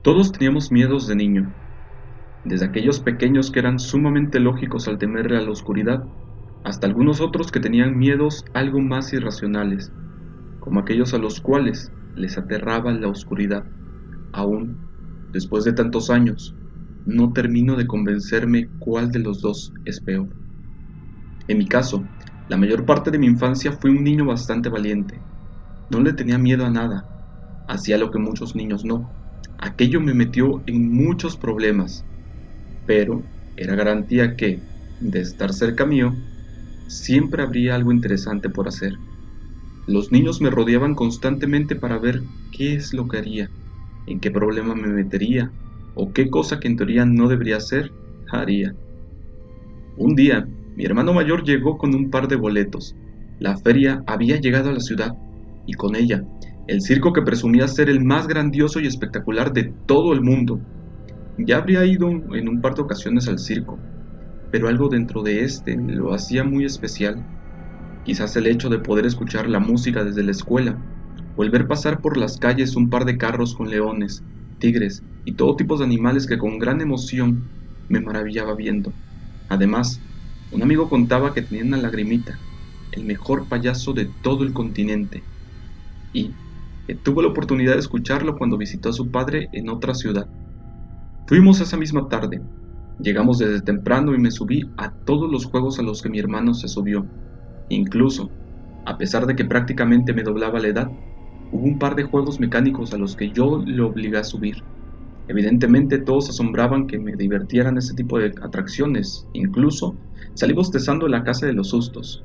Todos teníamos miedos de niño, desde aquellos pequeños que eran sumamente lógicos al temerle a la oscuridad, hasta algunos otros que tenían miedos algo más irracionales, como aquellos a los cuales les aterraba la oscuridad. Aún, después de tantos años, no termino de convencerme cuál de los dos es peor. En mi caso, la mayor parte de mi infancia fui un niño bastante valiente. No le tenía miedo a nada, hacía lo que muchos niños no. Aquello me metió en muchos problemas, pero era garantía que, de estar cerca mío, siempre habría algo interesante por hacer. Los niños me rodeaban constantemente para ver qué es lo que haría, en qué problema me metería, o qué cosa que en teoría no debería hacer, haría. Un día, mi hermano mayor llegó con un par de boletos. La feria había llegado a la ciudad, y con ella, el circo que presumía ser el más grandioso y espectacular de todo el mundo. Ya habría ido en un par de ocasiones al circo, pero algo dentro de este lo hacía muy especial. Quizás el hecho de poder escuchar la música desde la escuela, o el ver pasar por las calles un par de carros con leones, tigres y todo tipo de animales que con gran emoción me maravillaba viendo. Además, un amigo contaba que tenía una lagrimita, el mejor payaso de todo el continente, y que tuvo la oportunidad de escucharlo cuando visitó a su padre en otra ciudad. Fuimos esa misma tarde. Llegamos desde temprano y me subí a todos los juegos a los que mi hermano se subió. Incluso, a pesar de que prácticamente me doblaba la edad, hubo un par de juegos mecánicos a los que yo le obligué a subir. Evidentemente todos asombraban que me divirtieran ese tipo de atracciones. Incluso salí bostezando en la casa de los sustos,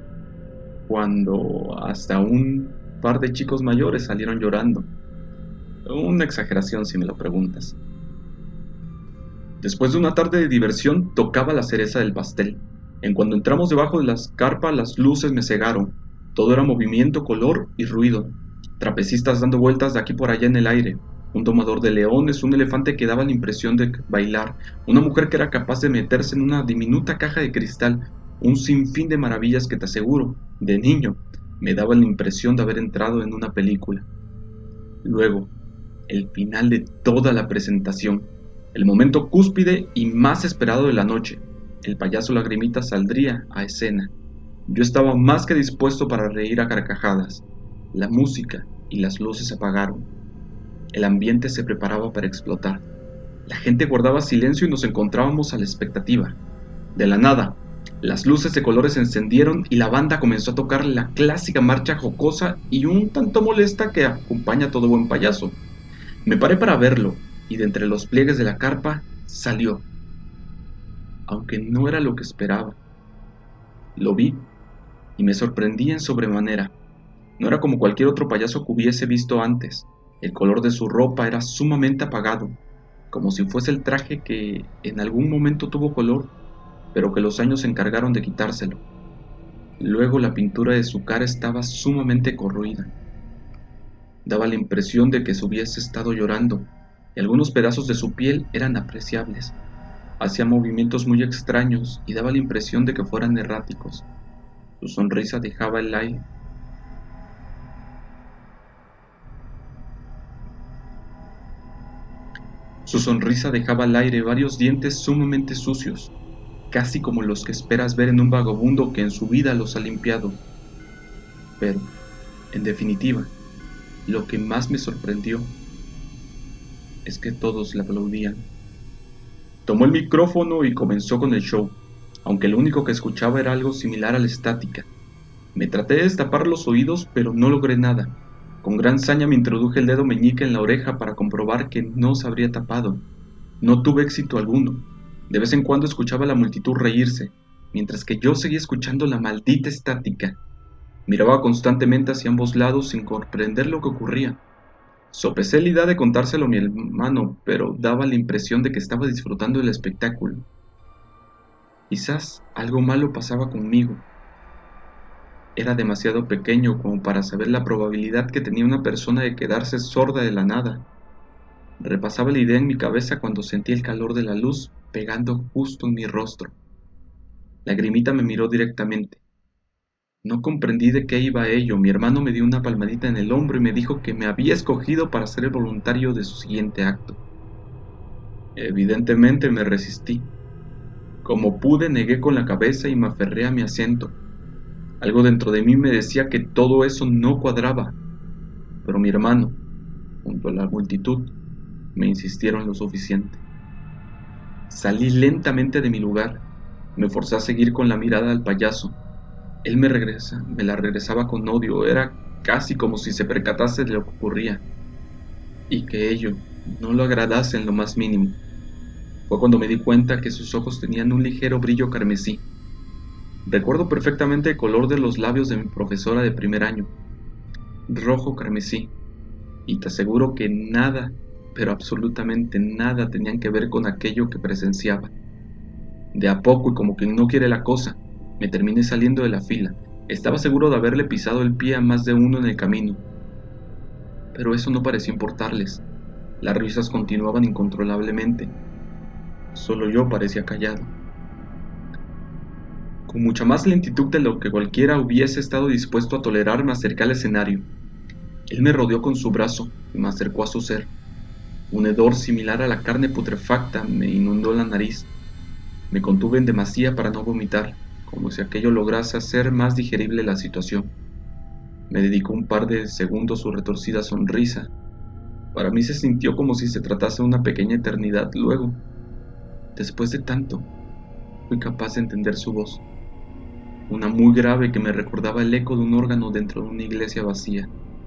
cuando hasta un par de chicos mayores salieron llorando. Una exageración si me lo preguntas. Después de una tarde de diversión, tocaba la cereza del pastel. En cuanto entramos debajo de las carpas, las luces me cegaron. Todo era movimiento, color y ruido. Trapecistas dando vueltas de aquí por allá en el aire. Un domador de leones, un elefante que daba la impresión de bailar, una mujer que era capaz de meterse en una diminuta caja de cristal, un sinfín de maravillas que te aseguro, de niño, me daba la impresión de haber entrado en una película. Luego, el final de toda la presentación, el momento cúspide y más esperado de la noche. El payaso Lagrimita saldría a escena. Yo estaba más que dispuesto para reír a carcajadas. La música y las luces se apagaron. El ambiente se preparaba para explotar. La gente guardaba silencio y nos encontrábamos a la expectativa. De la nada, las luces de colores se encendieron y la banda comenzó a tocar la clásica marcha jocosa y un tanto molesta que acompaña a todo buen payaso. Me paré para verlo, y de entre los pliegues de la carpa salió, aunque no era lo que esperaba. Lo vi y me sorprendí en sobremanera. No era como cualquier otro payaso que hubiese visto antes. El color de su ropa era sumamente apagado, como si fuese el traje que en algún momento tuvo color, pero que los años se encargaron de quitárselo. Luego la pintura de su cara estaba sumamente corroída. Daba la impresión de que se hubiese estado llorando, y algunos pedazos de su piel eran apreciables. Hacía movimientos muy extraños y daba la impresión de que fueran erráticos. Su sonrisa dejaba el aire. Su sonrisa dejaba al aire varios dientes sumamente sucios, casi como los que esperas ver en un vagabundo que en su vida los ha limpiado. Pero, en definitiva, lo que más me sorprendió es que todos le aplaudían. Tomó el micrófono y comenzó con el show, aunque lo único que escuchaba era algo similar a la estática. Me traté de destapar los oídos, pero no logré nada. Con gran saña me introduje el dedo meñique en la oreja para comprobar que no se habría tapado. No tuve éxito alguno. De vez en cuando escuchaba a la multitud reírse, mientras que yo seguía escuchando la maldita estática. Miraba constantemente hacia ambos lados sin comprender lo que ocurría. Sopesé la idea de contárselo a mi hermano, pero daba la impresión de que estaba disfrutando del espectáculo. Quizás algo malo pasaba conmigo. Era demasiado pequeño como para saber la probabilidad que tenía una persona de quedarse sorda de la nada. Repasaba la idea en mi cabeza cuando sentí el calor de la luz pegando justo en mi rostro. Lagrimita me miró directamente. No comprendí de qué iba ello. Mi hermano me dio una palmadita en el hombro y me dijo que me había escogido para ser el voluntario de su siguiente acto. Evidentemente me resistí. Como pude, negué con la cabeza y me aferré a mi asiento. Algo dentro de mí me decía que todo eso no cuadraba, pero mi hermano, junto a la multitud, me insistieron lo suficiente. Salí lentamente de mi lugar. Me forcé a seguir con la mirada al payaso. Él me la regresaba con odio. Era casi como si se percatase de lo que ocurría, y que ello no lo agradase en lo más mínimo. Fue cuando me di cuenta que sus ojos tenían un ligero brillo carmesí. Recuerdo perfectamente el color de los labios de mi profesora de primer año, rojo carmesí, y te aseguro que nada, pero absolutamente nada tenían que ver con aquello que presenciaba. De a poco y como quien no quiere la cosa, me terminé saliendo de la fila. Estaba seguro de haberle pisado el pie a más de uno en el camino, pero eso no pareció importarles. Las risas continuaban incontrolablemente. Solo yo parecía callado. Con mucha más lentitud de lo que cualquiera hubiese estado dispuesto a tolerar, me acerqué al escenario. Él me rodeó con su brazo y me acercó a su ser. Un hedor similar a la carne putrefacta me inundó la nariz. Me contuve en demasía para no vomitar, como si aquello lograse hacer más digerible la situación. Me dedicó un par de segundos su retorcida sonrisa. Para mí se sintió como si se tratase de una pequeña eternidad. Luego, después de tanto, fui capaz de entender su voz, una muy grave que me recordaba el eco de un órgano dentro de una iglesia vacía.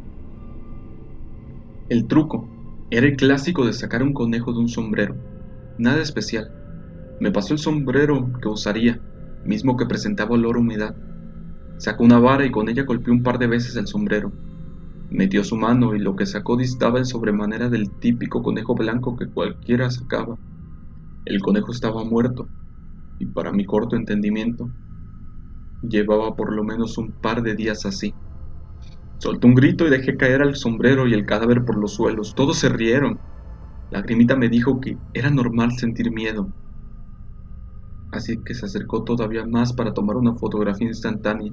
El truco era el clásico de sacar un conejo de un sombrero, nada especial. Me pasó el sombrero que usaría, mismo que presentaba olor a humedad. Sacó una vara y con ella golpeó un par de veces el sombrero. Metió su mano y lo que sacó distaba en sobremanera del típico conejo blanco que cualquiera sacaba. El conejo estaba muerto, y para mi corto entendimiento, llevaba por lo menos un par de días así. Solté un grito y dejé caer el sombrero y el cadáver por los suelos. Todos se rieron. La Lagrimita me dijo que era normal sentir miedo, así que se acercó todavía más para tomar una fotografía instantánea.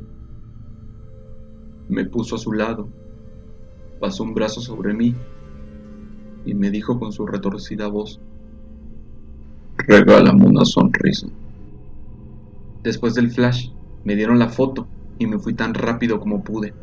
Me puso a su lado, pasó un brazo sobre mí y me dijo con su retorcida voz: regálame una sonrisa. Después del flash, me dieron la foto y me fui tan rápido como pude.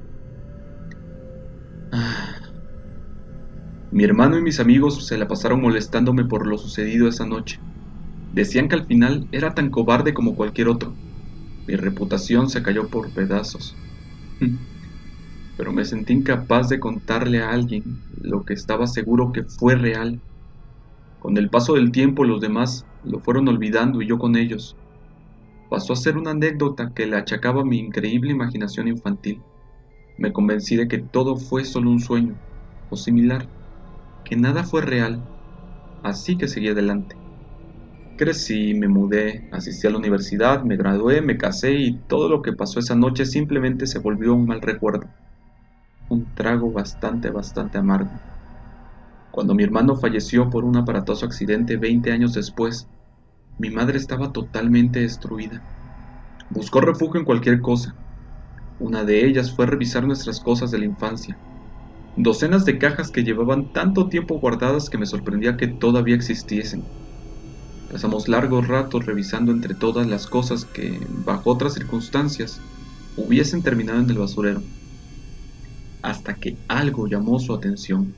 Mi hermano y mis amigos se la pasaron molestándome por lo sucedido esa noche. Decían que al final era tan cobarde como cualquier otro. Mi reputación se cayó por pedazos. Pero me sentí incapaz de contarle a alguien lo que estaba seguro que fue real. Con el paso del tiempo los demás lo fueron olvidando y yo con ellos. Pasó a ser una anécdota que le achacaba a mi increíble imaginación infantil. Me convencí de que todo fue solo un sueño, o similar, que nada fue real, así que seguí adelante. Crecí, me mudé, asistí a la universidad, me gradué, me casé y todo lo que pasó esa noche simplemente se volvió un mal recuerdo. Un trago bastante amargo. Cuando mi hermano falleció por un aparatoso accidente 20 años después, mi madre estaba totalmente destruida. Buscó refugio en cualquier cosa. Una de ellas fue revisar nuestras cosas de la infancia. Docenas de cajas que llevaban tanto tiempo guardadas que me sorprendía que todavía existiesen. Pasamos largos ratos revisando entre todas las cosas que, bajo otras circunstancias, hubiesen terminado en el basurero, hasta que algo llamó su atención.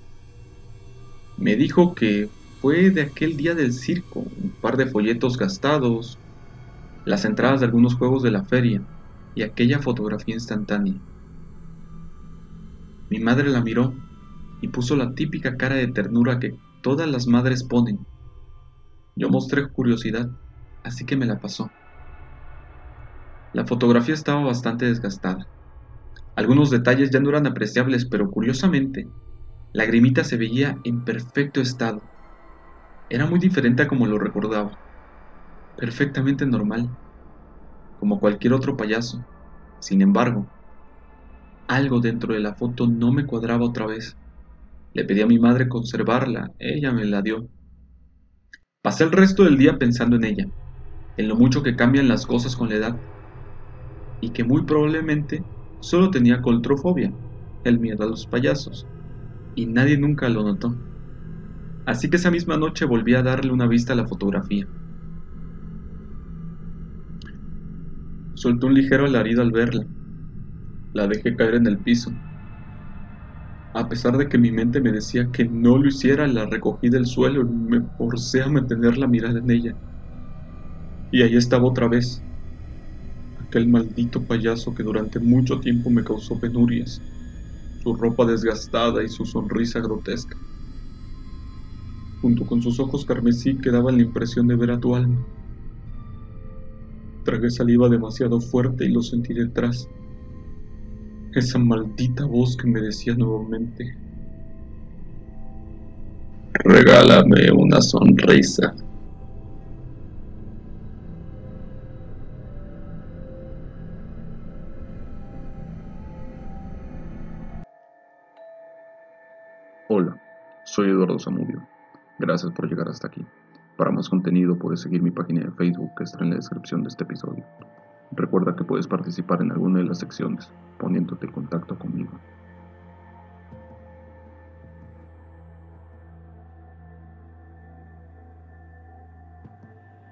Me dijo que fue de aquel día del circo, un par de folletos gastados, las entradas de algunos juegos de la feria y aquella fotografía instantánea. Mi madre la miró y puso la típica cara de ternura que todas las madres ponen. Yo mostré curiosidad, así que me la pasó. La fotografía estaba bastante desgastada. Algunos detalles ya no eran apreciables, pero curiosamente, la Lagrimita se veía en perfecto estado. Era muy diferente a como lo recordaba. Perfectamente normal, como cualquier otro payaso. Sin embargo, algo dentro de la foto no me cuadraba otra vez. Le pedí a mi madre conservarla, ella me la dio. Pasé el resto del día pensando en ella, en lo mucho que cambian las cosas con la edad, y que muy probablemente solo tenía coltrofobia, el miedo a los payasos, y nadie nunca lo notó. Así que esa misma noche volví a darle una vista a la fotografía. Solté un ligero alarido al verla. La dejé caer en el piso. A pesar de que mi mente me decía que no lo hiciera, la recogí del suelo y me forcé a mantener la mirada en ella. Y ahí estaba otra vez, aquel maldito payaso que durante mucho tiempo me causó penurias, su ropa desgastada y su sonrisa grotesca. Junto con sus ojos carmesí quedaba la impresión de ver a tu alma. Tragué saliva demasiado fuerte y lo sentí detrás. Esa maldita voz que me decía nuevamente: regálame una sonrisa. Hola, soy Eduardo Zamudio. Gracias por llegar hasta aquí. Para más contenido puedes seguir mi página de Facebook que está en la descripción de este episodio. Recuerda que puedes participar en alguna de las secciones poniéndote en contacto conmigo.